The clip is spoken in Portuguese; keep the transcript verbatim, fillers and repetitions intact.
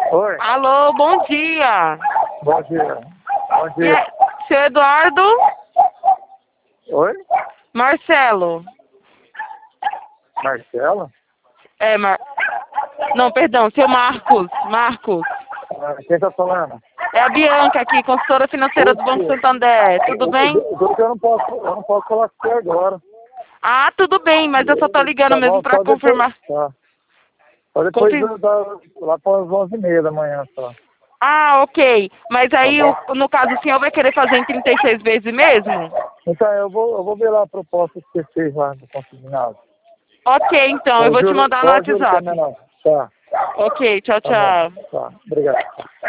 Oi, Alô, bom dia. bom dia. Bom E dia. é- Seu Eduardo? Oi, Marcelo. Marcela? É, Mar... Não, perdão, seu Marcos. Marcos. Ah, quem tá falando? É a Bianca aqui, consultora financeira do Banco Oi, Santander. Tudo eu, bem? eu, eu não posso, eu não posso falar com você agora. Ah, tudo bem, mas eu só tô ligando Tá mesmo bom, pra só depois. confirmar. Tá. Só depois Confir... da, da, lá para as onze e meia da manhã só. Ah, ok. Mas Tá aí, bom? o- no caso, o senhor vai querer fazer em trinta e seis vezes mesmo? Então eu vou, eu vou ver lá a proposta que você fez lá no consignado. Ok, então, eu Eu vou te juro, mandar no eu juro que é WhatsApp. menor. Tá, Ok, tchau, tá bom. tchau. Tá, obrigado.